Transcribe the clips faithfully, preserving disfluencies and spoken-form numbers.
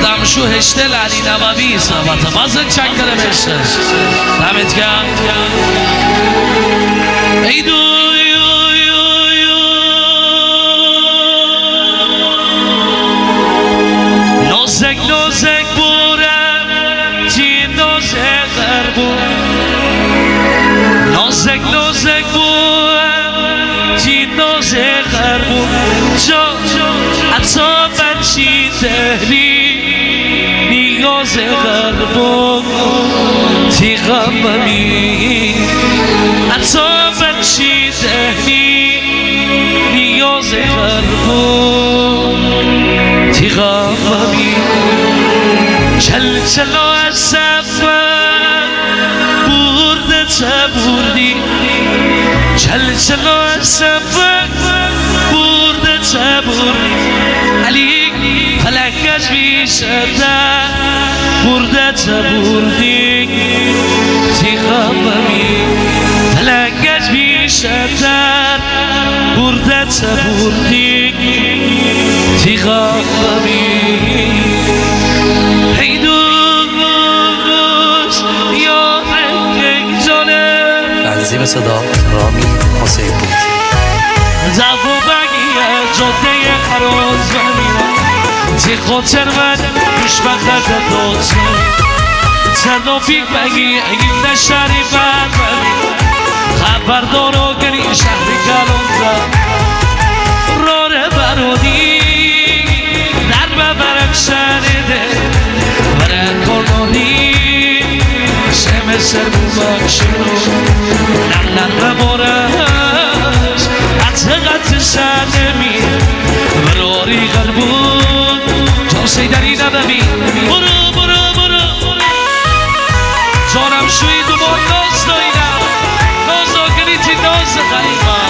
دمشو هشتل علی نبوی صحبت بازن چک داره بشه دمت گرم ای دو نازک نازک بورم تی نازک غربون نازک نازک بورم تی نازک غربون جا عطا بچی دهری نیاز غربون تی غممی عطا بچی دهری نیاز غربون تی غممی چل چلا از سفر برده تا بردی چل چلا از سفر برده تا بردی علی فلکش بیشتر برده تا بردی تی غممی فلکش بیشتر برده تا بردی تی غممی ای دوست یا رنگ جانه تنظیم صدا رامی حسین پوتی زفو بگیه جاده خراز بمیرم تی خاطر من خوشبخت داد ترافیک بگیه این نشری بر بمیرم خبردارو گری شهری کلان زد راره برادی در ببرم شنیده برن کنونی شم سر بومک شروع نم نم ببارش حتی قطع شنمی براری قلبون جان سیدری نبمی برو برو برو جانم شوی دوبار ناز دایدم ناز آگری تی ناز خیمم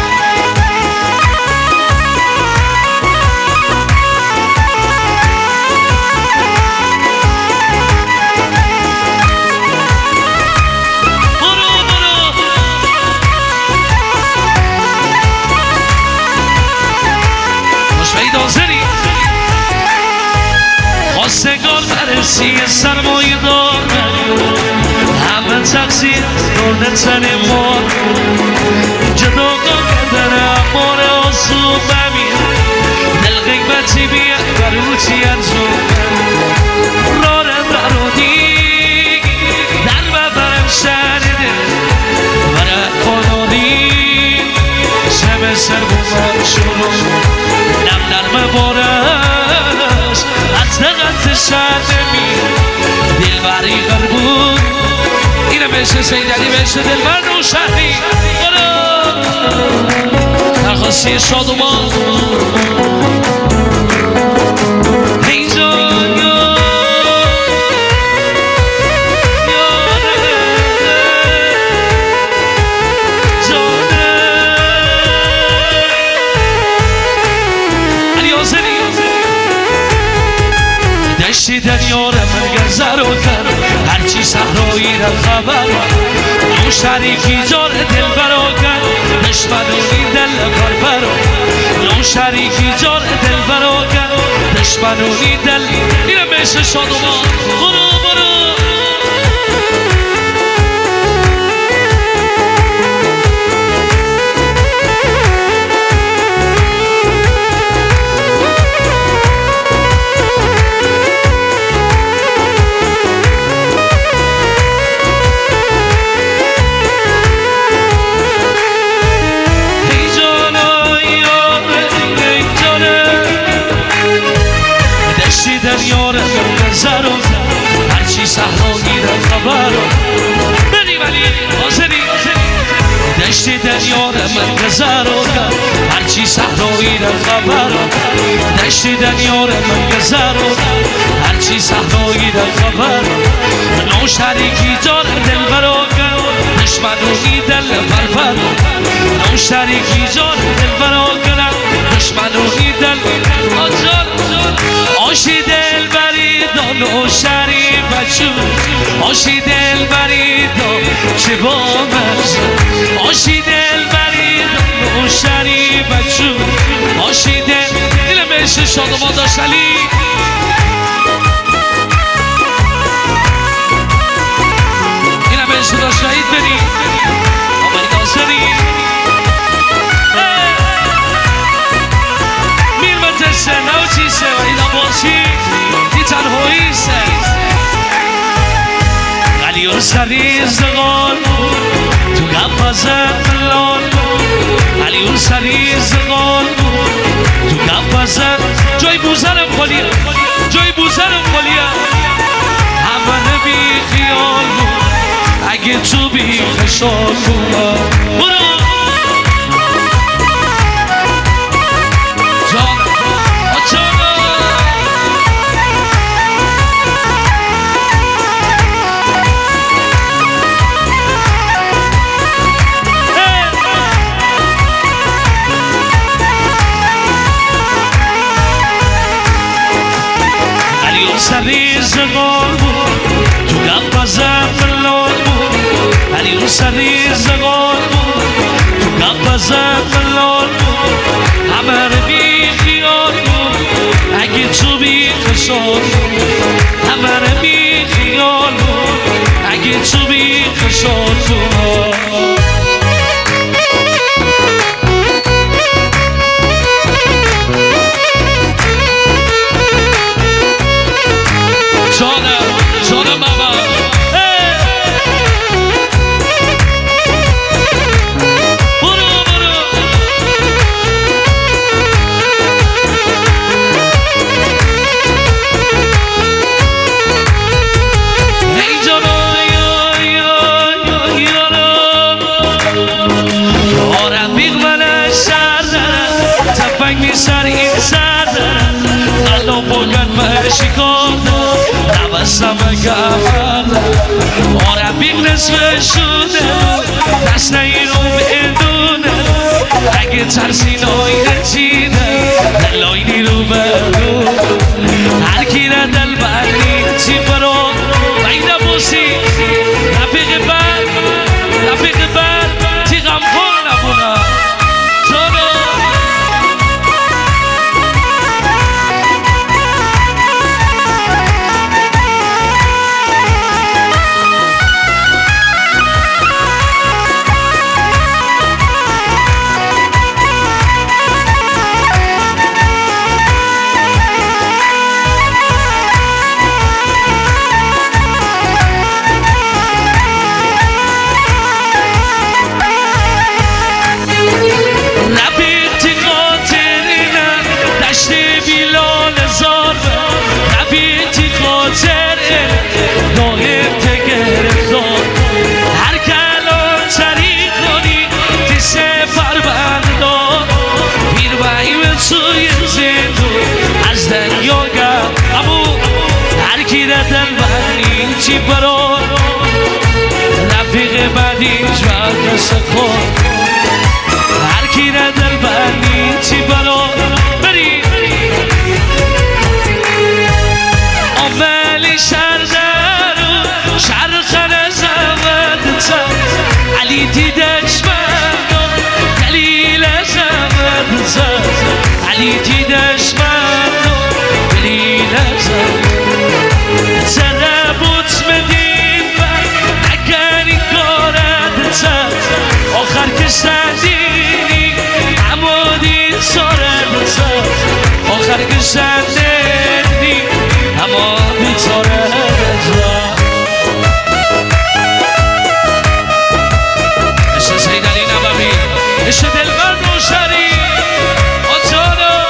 خواستگار برسی سرمایه دار همه تقصیر دورده تن مار جداگاه کردن امار آسون بمیر دل غیبتی بیه بروتی انجام راره برادی در ببرم شنیده برای قانونی شب سر بومن شروع نم نرم بارش از دقت شدمی دل بری غربون اینه بشه سیدلی بشه دل بر نو شهری درخواستی شادومان اینجا دشتی دنیار من گذر و کر هرچی صحرایی را خبر نو شریکی جار دل برا کر دشمنونی دل بر برا نو شریکی جار دل برا کر دشمنونی دل اینه میشه شادومان برو برو دنیار من نظر و هرچی صحرایی را خبر بری ولی حاضری دشتی دنیار من نظر و هرچی صحرایی را خبر دشتی دنیار من نظر و هرچی صحرایی را خبر نو شریکی جار دل برا کن دشمنونی دل پرپر نو شریکی جار دل برا کن دشمنونی دل آجار آشی دل بریدان و شریف بچون آشی دل بریدان چه با من آشی دل بریدان و شریف بچون آشی دل دل میشه شادمان داشت علی اون سری زغال تو قفازه ملال علی اون سری زغال تو قفازه جای بوزرم خالیه جای بوزرم خالیه همه بی خیال بود اگه تو بی خشال بود برو سری زغال بود تو قفازه ملال بود علی اون سری زغال بود تو قفازه ملال بود همه رو بی خیال بود اگه تو بی خشال بود همه رو بی خیال بود اگه تو بی خشال بود نوستم گفت آرم بیگ نصفه شده دست نیرم بدونه اگه ترسی نایده چیده دلایلی رو بدون هر کی را دل بردی چی برو بایده بوسی رفیق بر رفیق بر تی غم خور نبونه چی برو رفیق بعدیش و دست خود هر کی را دل بردی چی برو بری اولی شر درو شر خر زمد چم علی دیدش من دلیل زمد چم علی دیدش من دلیل زمد آخر که شدیدی عمودی ساره بزن آخر که شدیدی عمودی ساره بزن عشق سیدلی نبوی عشق دلبر روشنی آجانا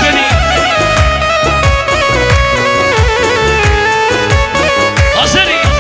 City.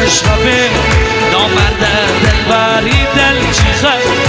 چشم به نامرد دلبری دل چیزه